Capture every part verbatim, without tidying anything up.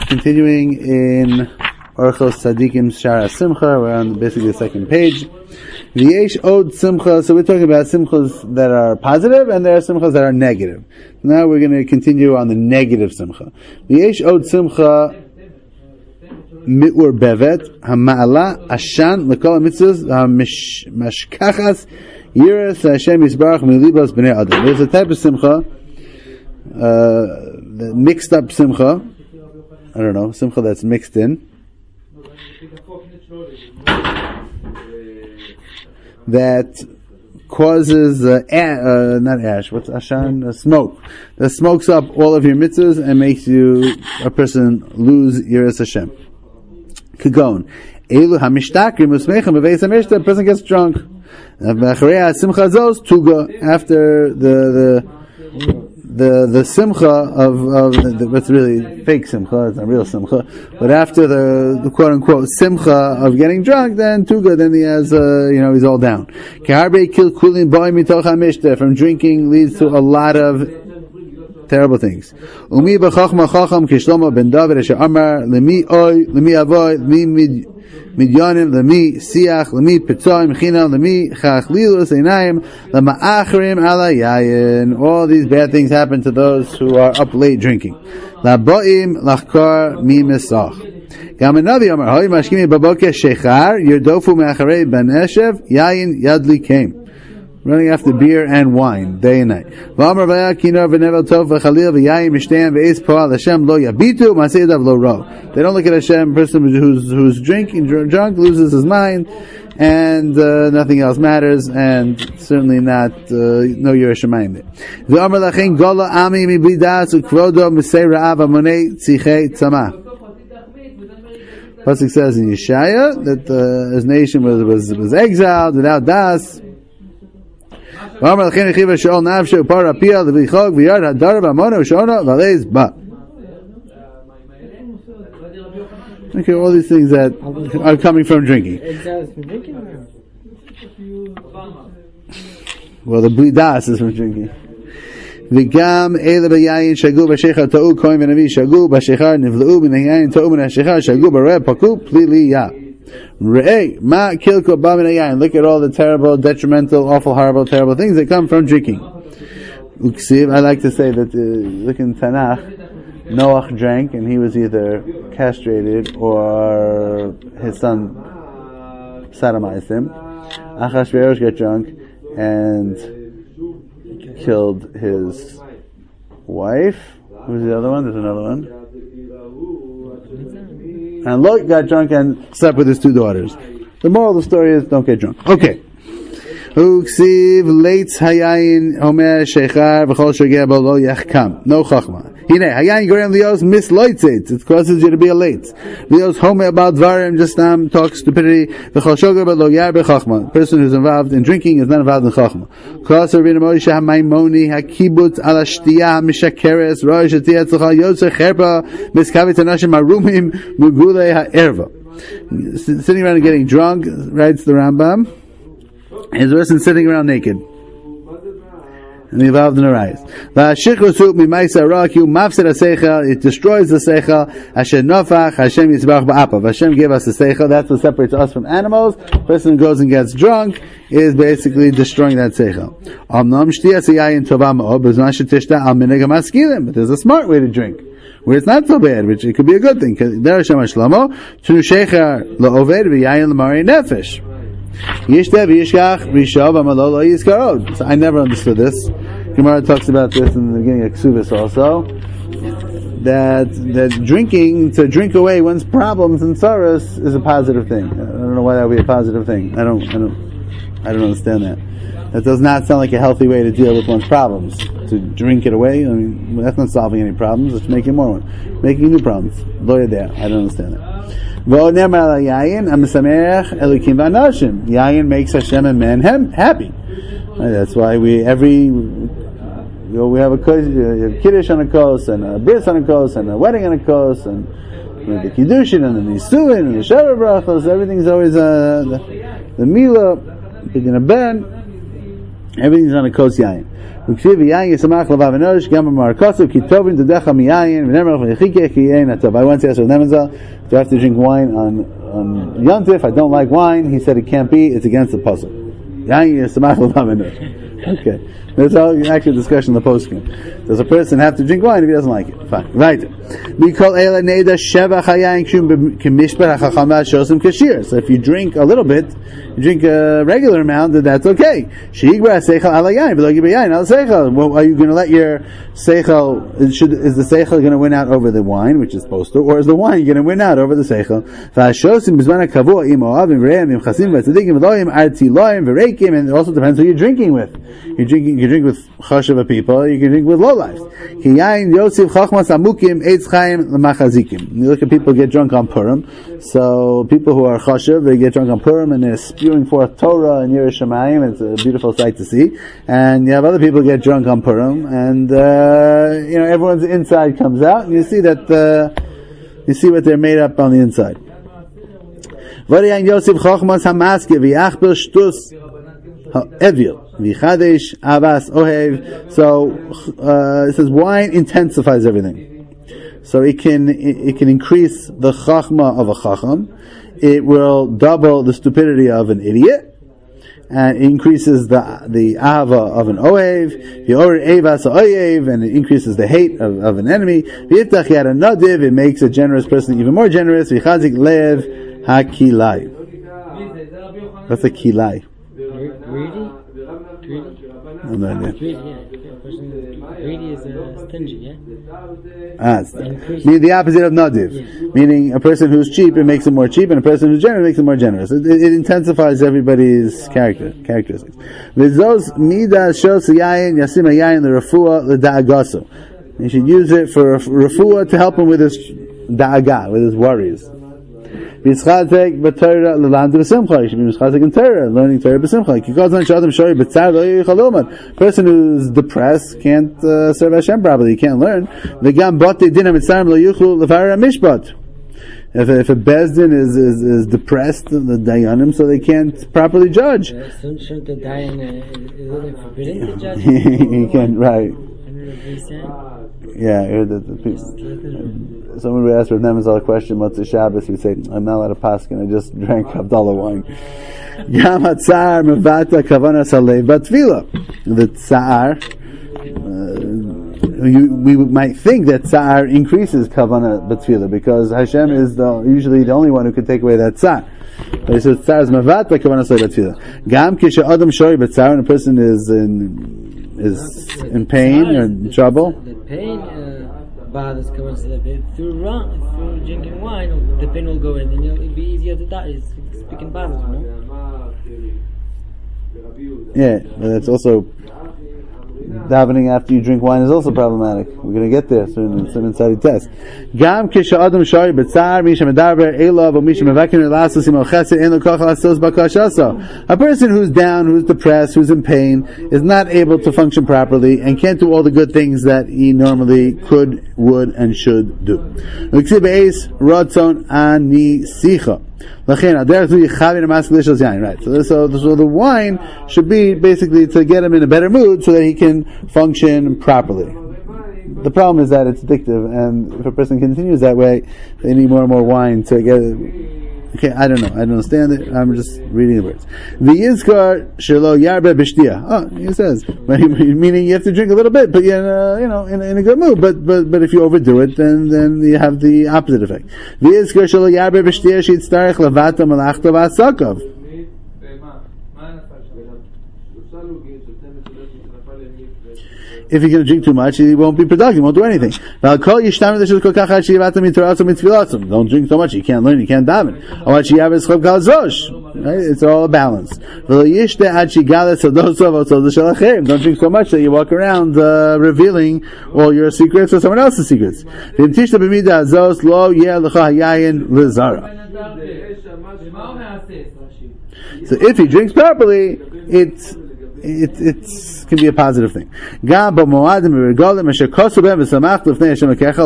continuing in Orchos Tzadikim Shara Simcha. We're on basically the second page. V'yesh od simcha. So we're talking about simchas that are positive, and there are simchas that are negative. Now we're going to continue on the negative simcha. V'yesh od simcha mi'ur bevet hama'ala ashan l'kol mitzvahs mashkachas yiras Hashem yisbarach milibos b'nei adam. There's a type of simcha, uh, the mixed up simcha. I don't know, simcha that's mixed in, that causes uh, a- uh, not ash, what's ashan? Uh, smoke. That smokes up all of your mitzvahs and makes you, a person, lose yiras Hashem. Kagon. Elu hamishtakrim usmechem b'veis hamishta, a person gets drunk. After the the the the simcha of of the, what's really fake simcha, it's not real simcha, but after the, the quote unquote simcha of getting drunk, then tuga, then he has uh, you know he's all down. From drinking leads to a lot of terrible things. Umi b'chachma chacham kishlomo ben David asher amar lemi oy lemi avoy lemi midyanim lemi siach lemi pitoim chinam lemi chachlilus einayim lema achrim ala yayin. All these bad things happen to those who are up late drinking. Laboim lachkar mi misach. Gam anavi amar hoy mashkimi baboke shechar yerdofu me'acharei ben eshev yayin yadli came. Running after beer and wine, day and night. They don't look at Hashem. Person who's who's drinking, drunk, loses his mind, and uh, nothing else matters, and certainly not uh, no Yerush Shamayim. Pasuk says in Yeshaya that uh, his nation was was was exiled without das. Okay, all these things that are coming from drinking. Well, the blidas is from drinking. וגם אלה ביין שגו בשיחר טעו כהן ונביא שגו בשיחר נבלעו מן היין טעו מן השיחר שגו ברע פקו פלילייה. Re'eh, ma kilko ba min hayayin. Look at all the terrible, detrimental, awful, horrible, terrible things that come from drinking. Uksiv, I like to say that, uh, look in Tanakh, Noach drank and he was either castrated or his son sodomized him. Achashverosh got drunk and killed his wife. Who's the other one? There's another one. And Lot got drunk and slept with his two daughters. The moral of the story is, don't get drunk. Okay. Uksiv leitz hayayin omer sheichar v'chol shogeh bo lo yachkam. No chachma. Hine, hayayin gorem lios misloitzet. It causes you to be a late. Lios homer about dvarim, just um, talk stupidity. V'chol shogeh bo lo yar b'chachma. The person who's involved in drinking is not involved in chachma. Kos Rabbeinu Moshe ha-maimoni ha-kibutz ala shtiyah ha-mishakeres roi shetiyah tzachah yotzer cherpa miskavit hanashim marumim mugulei ha-erva. Sitting around and getting drunk, writes the Rambam, is worse than sitting around naked and involved in a riot. It destroys the seichel. Hashem nofach, Hashem yitzbarach ba'apav. Hashem gave us the seichel. That's what separates us from animals. The person who goes and gets drunk is basically destroying that seichel. But there's a smart way to drink, where it's not so bad, which it could be a good thing. So I never understood this. Gemara talks about this in the beginning of Ksubis also. That that drinking, to drink away one's problems and sorrows is a positive thing. I don't know why that would be a positive thing. I don't I don't I don't understand that. That does not sound like a healthy way to deal with one's problems. To drink it away, I mean, that's not solving any problems, it's making more one. Making new problems. Lawyer there. I don't understand that. Yayin makes Hashem and man happy. That's why we every you know, we have a kiddush on a coast and a bris on a coast and a wedding on a coast and the kiddushin and the nisuin and the shavuot brachos. Everything's always uh, the, the milah, pidyon ben. Everything's on a kos yayin. וכתיב yayin ישמח לבב אנוש, גם במרקוסו, כי טובין תדך מיין, ונאמר לך ויחיקה, כי יין הטוב. I once asked Rav Nemenzel, do I have to drink wine on, on Yontif? I don't like wine. He said it can't be, it's against the puzzle. Yayin yismach l'vav enosh. Okay. There's actually a discussion in the postscript. Does a person have to drink wine if he doesn't like it? Fine. Right. So if you drink a little bit, you drink a regular amount, then that's okay. Well, are you going to let your seichel, is, should, is the seichel going to win out over the wine, which is supposed to, or is the wine going to win out over the seichel? And it also depends who you're drinking with. You drink, you can drink with chashava people, you can drink with lowlifes. You look at people get drunk on Purim. So people who are chashav, they get drunk on Purim and they're spewing forth Torah and Yiras Shamayim. It's a beautiful sight to see. And you have other people get drunk on Purim, and uh, you know everyone's inside comes out, and you see that uh, you see what they're made up on the inside. Evil, Vichadesh, Avas, Ohev. So uh, it says wine intensifies everything. So it can it, it can increase the chachma of a chacham. It will double the stupidity of an idiot, and it increases the the ahava of an ohev. The or evas ohev, and it increases the hate of, of an enemy. V'yiftach yad nadiv, it makes a generous person even more generous. V'chazik lev hakilai. What's a kilai? Greedy? Greedy? No, no, no. Greedy, yeah. A person greedy is uh, stingy, yeah? Ah, it's the, the opposite of nadiv. Yeah. Meaning a person who's cheap, it makes him more cheap, and a person who's generous makes him more generous. It, it, it intensifies everybody's character, characteristics. V'zos midas shos yayin yasim yayin l'refuah l'da'agaso. You should use it for refuah to help him with his da'aga, with his worries. B'yitzchatek b'Torah l'lamdu b'simcha. You should be b'yitzchatek in Torah, learning Torah b'simcha. Kikol zman sh'adam shoy b'tzar lo yichal lomad. Person who's depressed can't uh, serve Hashem properly. He can't learn. V'gam botei dinam mitzarim lo yuchlu l'farer mishpat. If if a bezdin is, is is depressed, the dayanim, so they can't properly judge. Shouldn't the dayan is forbidden to judge? He can't, right? Yeah, I heard that the people. Someone would ask Rav Nemenzel a question, what's the Shabbos? He would say, I'm not allowed to paskin, I just drank Abdallah wine. Yam hatzar mevata kavanas halev batvila. The tsar, uh, you, we might think that tsar increases kavana batvila, because Hashem is the, usually the only one who can take away that tsar. But he says tsar is mevata kavanas halev batvila. Gam kisha adam shoy b'tzar, when a person is in is in pain or in trouble. The pain uh, bothers comes through wrong, through drinking wine. The pain will go in, and it'll be easier to die. It's speaking bothers, you know? Yeah, but that's also davening after you drink wine is also problematic. We're going to get there soon in some inside test. Gam kisha adam shari b'tzar misha medaber elav or misha mevakin elasos imo chesed en lokach lasos bakashasa. A person who's down, who's depressed, who's in pain, is not able to function properly and can't do all the good things that he normally could, would, and should do. Ratzon ani sicha. Right. So, so, so the wine should be basically to get him in a better mood so that he can function properly. The problem is that it's addictive, and if a person continues that way, they need more and more wine to get it. Okay, I don't know. I don't understand it. I'm just reading the words. V'yizkar shelo yarbe b'shtia. Oh, he says, meaning you have to drink a little bit, but you're in a, you know, in a, in a good mood. But but but if you overdo it, then then you have the opposite effect. V'yizkar shelo yarbe b'shtia shitztarech levata malachta v'asakav. If you're going to drink too much, he won't be productive, he won't do anything. Don't drink so much, you can't learn, you can't daven. Right? It's all a balance. Don't drink so much that you walk around uh, revealing all your secrets or someone else's secrets. So if he drinks properly, it's It it can be a positive thing. It's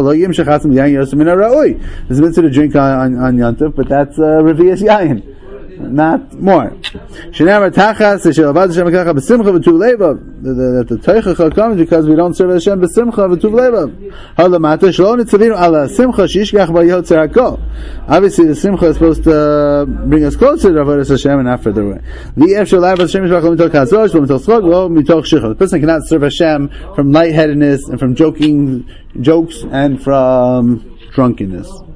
meant to drink on, on, on Yontif, but that's uh, Revi'as Yayin. not more. Shenamar tachas shel Hashem kacha b'simcha v'tuv leivav. That the teichacha comes because we don't serve Hashem b'simcha v'tuv leivav. Halamata shelo nitzavinu ala simcha shishgach b'yotzer hakol. Obviously, the simcha is supposed to bring us closer to Avodas Hashem and not further away. The efshel lav Hashem yishbach mitoch hazosh v'mitoch tzchok v'lo mitoch shichot. The person cannot serve Hashem from lightheadedness and from joking jokes and from drunkenness.